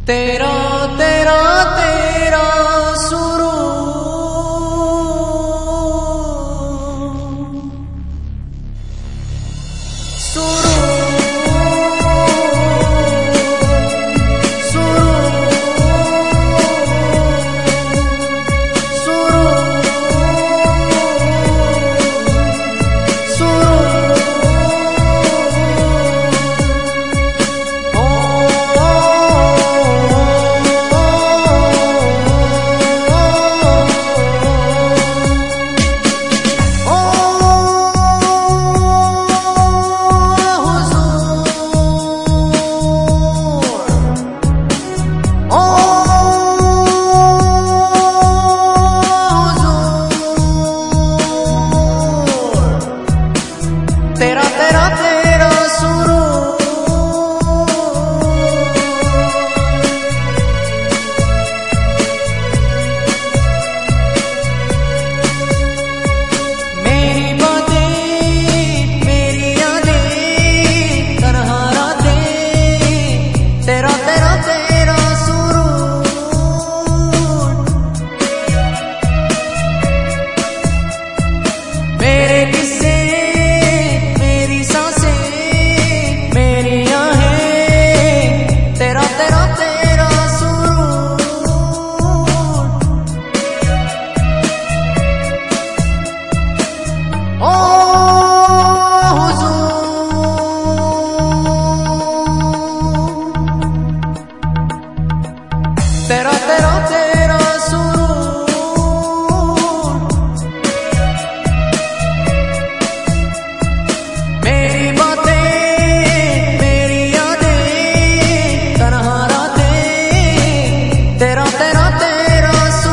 तेरा तेरा तेरा सुरू सुरू तेरा तेरा तेरा सुरू मेरी बातें मेरी यादें तन्हा रातें तेरा तेरा तेरा सुरू मेरे किस्से तेरा तेरा तेरा सुरूर मेरी बातें मेरी यादें तन्हा रातें तेरा तेरा तेरा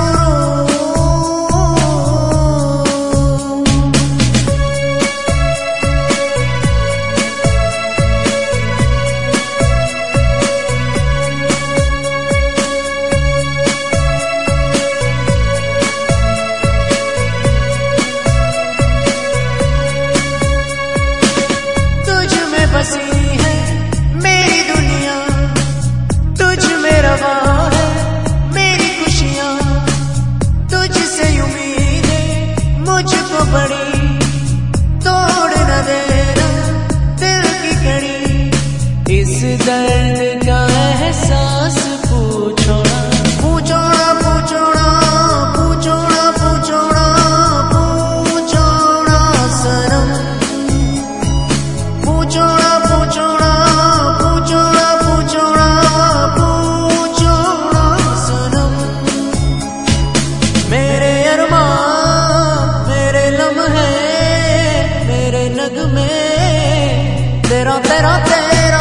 बसी है मेरी दुनिया तुझ में रवा है मेरी खुशियाँ तुझसे उम्मीदें मुझको बड़ी तोड़ न देना दिल की कड़ी इस दर्द का एहसास पूछोना पूछोना पूछोना पूछोना पूछोना पूछोना सनम पूछोना तेरा तेरा तेरा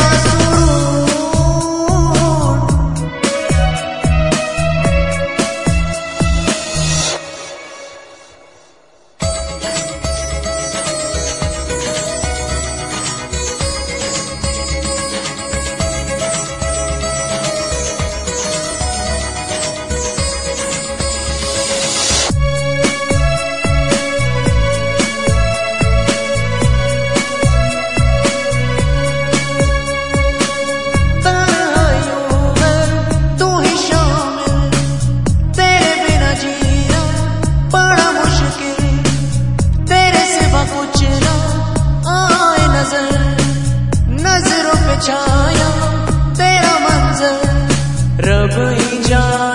नजरों पे छाया तेरा मंजर रब ही जाने।